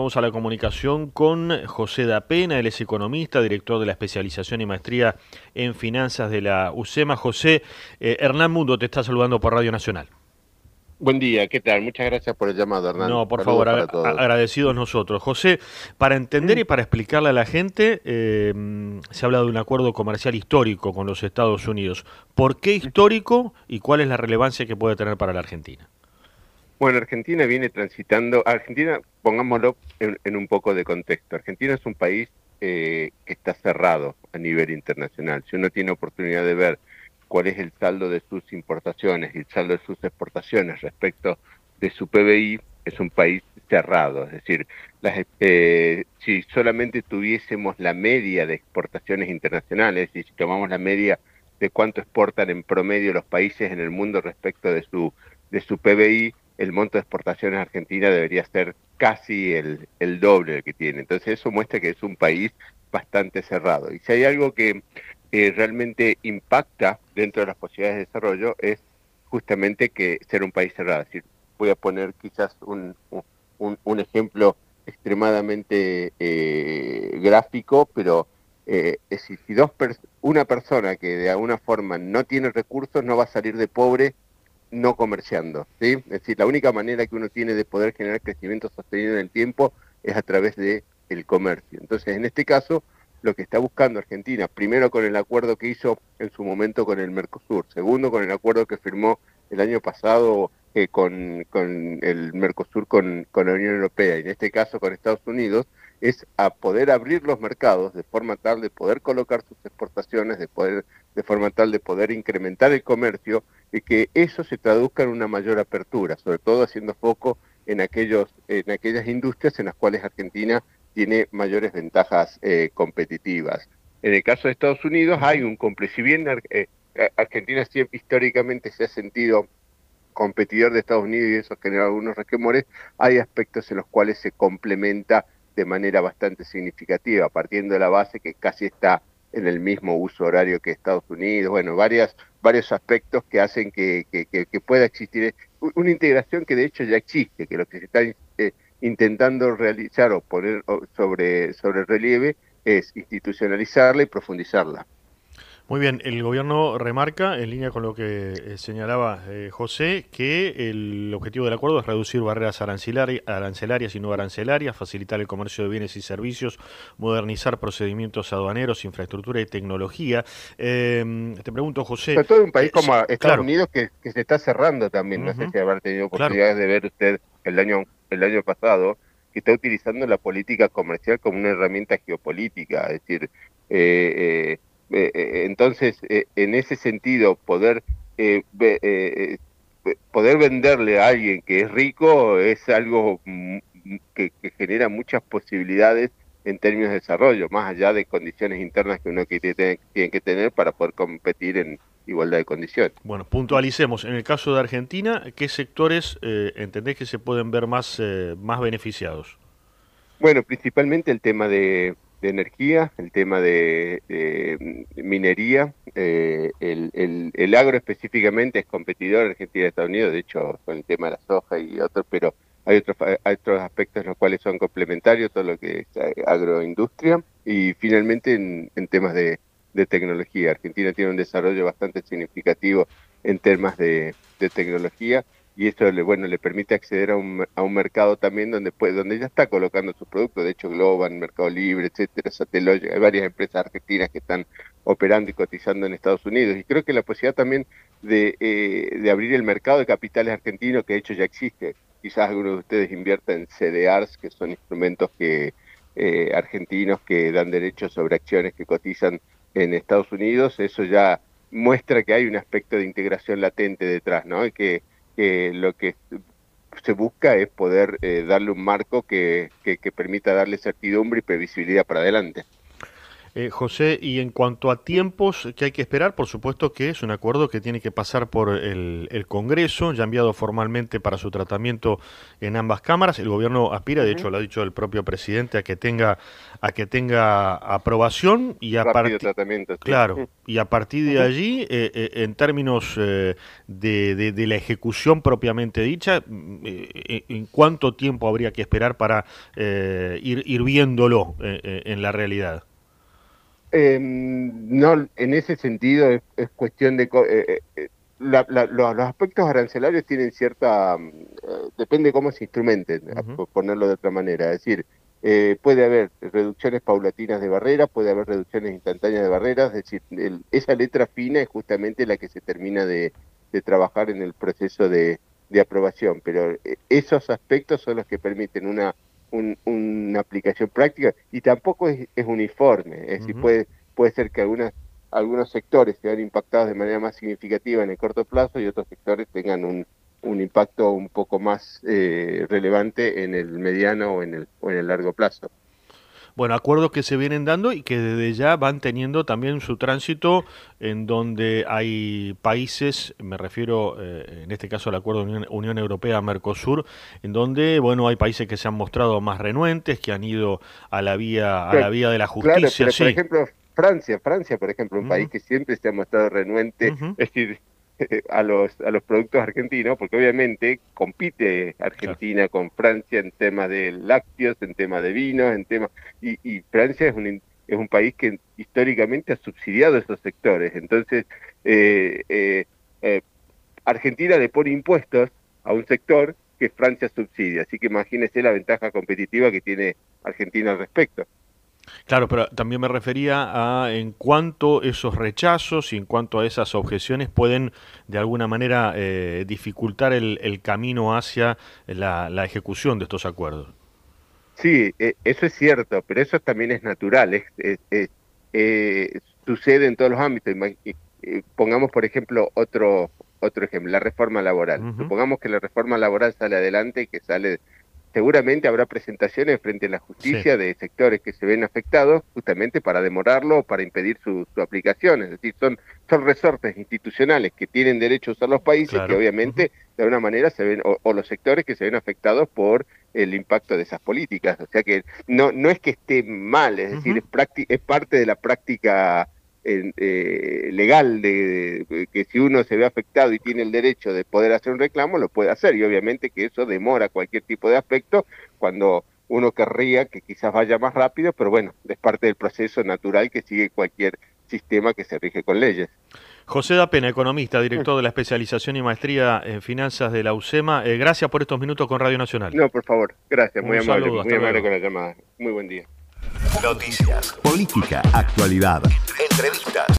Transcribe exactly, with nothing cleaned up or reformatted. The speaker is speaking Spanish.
vamos a la comunicación con José Dapena, él es economista, director de la especialización y maestría en finanzas de la UCEMA. José, eh, Hernán Mundo te está saludando por Radio Nacional. Buen día, ¿qué tal? Muchas gracias por el llamado, Hernán. No, por Saludos favor, ag- para todos. agradecidos nosotros. José, para entender y para explicarle a la gente, eh, se habla de un acuerdo comercial histórico con los Estados Unidos. ¿Por qué histórico y cuál es la relevancia que puede tener para la Argentina? Bueno, Argentina viene transitando, Argentina, pongámoslo en, en un poco de contexto. Argentina es un país eh, que está cerrado a nivel internacional. Si uno tiene oportunidad de ver cuál es el saldo de sus importaciones y el saldo de sus exportaciones respecto de su P B I, es un país cerrado. Es decir, las, eh, si solamente tuviésemos la media de exportaciones internacionales, y si tomamos la media de cuánto exportan en promedio los países en el mundo respecto de su, de su P B I, el monto de exportaciones argentina debería ser casi el, el doble del que tiene. Entonces eso muestra que es un país bastante cerrado. Y si hay algo que eh, realmente impacta dentro de las posibilidades de desarrollo es justamente que ser un país cerrado. Es decir, voy a poner quizás un, un, un ejemplo extremadamente eh, gráfico, pero eh, es decir, si dos pers una persona que de alguna forma no tiene recursos no va a salir de pobre no comerciando, ¿sí? Es decir, la única manera que uno tiene de poder generar crecimiento sostenido en el tiempo es a través de el comercio. Entonces, en este caso, lo que está buscando Argentina, primero con el acuerdo que hizo en su momento con el Mercosur, segundo con el acuerdo que firmó el año pasado eh, con, con el Mercosur con, con la Unión Europea, y en este caso con Estados Unidos, es a poder abrir los mercados de forma tal de poder colocar sus exportaciones, de poder, de forma tal de poder incrementar el comercio, y que eso se traduzca en una mayor apertura, sobre todo haciendo foco en, aquellos, en aquellas industrias en las cuales Argentina tiene mayores ventajas eh, competitivas. En el caso de Estados Unidos hay un complejo, si bien eh, Argentina siempre históricamente se ha sentido competidor de Estados Unidos y eso genera algunos resquemores, hay aspectos en los cuales se complementa de manera bastante significativa, partiendo de la base que casi está en el mismo uso horario que Estados Unidos, bueno, varias, varios aspectos que hacen que, que, que, que pueda existir una integración que de hecho ya existe, que lo que se está eh, intentando realizar o poner sobre, sobre relieve es institucionalizarla y profundizarla. Muy bien, el gobierno remarca, en línea con lo que eh, señalaba eh, José, que el objetivo del acuerdo es reducir barreras arancelari arancelarias y no arancelarias, facilitar el comercio de bienes y servicios, modernizar procedimientos aduaneros, infraestructura y tecnología. Eh, te pregunto, José, Sobre todo en un país eh, sí, como Estados claro, Unidos que, que se está cerrando también. No sé ujú, si habrá tenido claro. oportunidades de ver usted el año, el año pasado, que está utilizando la política comercial como una herramienta geopolítica. Es decir, eh, eh, eh, eh, entonces, eh, en ese sentido, poder, eh, ve, eh, eh, poder venderle a alguien que es rico es algo mm, que, que genera muchas posibilidades en términos de desarrollo, más allá de condiciones internas que uno quiere tener, tiene que tener para poder competir en igualdad de condiciones. Bueno, puntualicemos. En el caso de Argentina, ¿qué sectores eh, entendés que se pueden ver más, eh, más beneficiados? Bueno, principalmente el tema de, de energía, el tema de, de minería, eh, el, el, el agro específicamente es competidor Argentina y Estados Unidos, de hecho con el tema de la soja y otros, pero hay otros, hay otros aspectos en los cuales son complementarios, todo lo que es eh, agroindustria, y finalmente en, en temas de, de tecnología. Argentina tiene un desarrollo bastante significativo en temas de, de tecnología, y esto le, bueno, le permite acceder a un, a un mercado también donde puede, donde ya está colocando sus productos, de hecho Globan, Mercado Libre, etcétera, Satellogic, hay varias empresas argentinas que están operando y cotizando en Estados Unidos, y creo que la posibilidad también de, eh, de abrir el mercado de capitales argentinos, que de hecho ya existe, quizás algunos de ustedes inviertan en C D Rs, que son instrumentos que eh, argentinos que dan derechos sobre acciones que cotizan en Estados Unidos, eso ya muestra que hay un aspecto de integración latente detrás, ¿no? Y que que lo que se busca es poder eh, darle un marco que, que, que permita darle certidumbre y previsibilidad para adelante. Eh, José, y en cuanto a tiempos que hay que esperar, por supuesto que es un acuerdo que tiene que pasar por el, el Congreso, ya enviado formalmente para su tratamiento en ambas cámaras. El gobierno aspira, de Uh-huh. hecho lo ha dicho el propio presidente, a que tenga, a que tenga aprobación y a Rápido partir, tratamiento, sí. claro, y a partir de Uh-huh. allí, eh, eh, en términos eh, de, de- de la ejecución propiamente dicha, mm, eh, ¿en cuánto tiempo habría que esperar para eh, ir, ir viéndolo eh, eh, en la realidad? Eh, no, en ese sentido es, es cuestión de... co- eh, eh, eh, la- la- los, los aspectos arancelarios tienen cierta... mm, eh, depende cómo se instrumenten, a- Ujú. por ponerlo de otra manera. Es decir, eh, puede haber reducciones paulatinas de barreras, puede haber reducciones instantáneas de barreras, es decir, el- esa letra fina es justamente la que se termina de, de trabajar en el proceso de, de aprobación, pero eh, esos aspectos son los que permiten una un- una aplicación práctica y tampoco es, es uniforme, es decir, Ujú. puede, puede ser que algunas, algunos sectores se vean impactados de manera más significativa en el corto plazo y otros sectores tengan un, un impacto un poco más eh, relevante en el mediano o en el, o en el largo plazo. Bueno, acuerdos que se vienen dando y que desde ya van teniendo también su tránsito en donde hay países, me refiero eh, en este caso al acuerdo de Unión, Unión Europea-Mercosur, en donde, bueno, hay países que se han mostrado más renuentes, que han ido a la vía, a la Claro, vía de la claro, justicia, pero por sí. ejemplo, Francia, Francia, por ejemplo, un país Ujú, que siempre se ha mostrado renuente, ujú, es decir, a los, a los productos argentinos, porque obviamente compite claro. Argentina con Francia en temas de lácteos, en temas de vinos, en temas, y, y Francia es un, in- es un país que históricamente ha subsidiado esos sectores. Entonces, eh, eh, eh, Argentina le pone impuestos a un sector que Francia subsidia, así que imagínese la ventaja competitiva que tiene Argentina al respecto. Claro, pero también me refería a en cuanto esos rechazos y en cuanto a esas objeciones pueden de alguna manera eh, dificultar el, el camino hacia la, la ejecución de estos acuerdos. Sí, eh, eso es cierto, pero eso también es natural, es, es- es- eh, sucede en todos los ámbitos. Ima- eh, eh, Pongamos, por ejemplo, otro, otro ejemplo, la reforma laboral. Ujú, Supongamos que la reforma laboral sale adelante y que sale, seguramente habrá presentaciones frente a la sí, justicia de sectores que se ven afectados justamente para demorarlo o para impedir su, su aplicación. Es decir, son, son resortes institucionales que tienen derecho a usar los países que claro. Ujú, obviamente de alguna manera se ven, o, o los sectores que se ven afectados por el impacto de esas políticas. O sea que no, no es que esté mal, es decir, ujú. es, prácti- es parte de la práctica eh, eh, legal de, de que si uno se ve afectado y tiene el derecho de poder hacer un reclamo, lo puede hacer. Y obviamente que eso demora cualquier tipo de aspecto cuando uno querría que quizás vaya más rápido, pero bueno, es parte del proceso natural que sigue cualquier sistema que se rige con leyes. José da Pena, economista, director de la especialización y maestría en finanzas de la UCEMA. Eh, gracias por estos minutos con Radio Nacional. No, por favor, gracias, muy Un amable, saludo, muy hasta amable luego. con la llamada. Muy buen día. Noticias, política, actualidad, entrevistas.